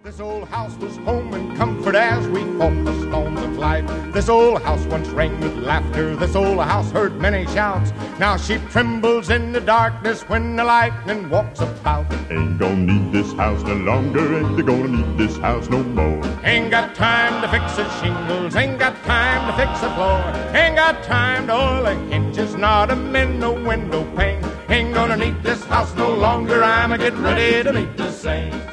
This old house was home and comfort as we fought the storms of life. This old house once rang with laughter. This old house heard many shouts. Now she trembles in the darkness when the lightning walks about. Ain't gonna need this house no longer. Ain't gonna need this house no more. Ain't got time to fix the shingles. Ain't got time to fix the floor. Ain't got time to oil the hinges, nor to mend no window pane. Ain't gonna need this house no longer. I'm a getting ready to meet the saints.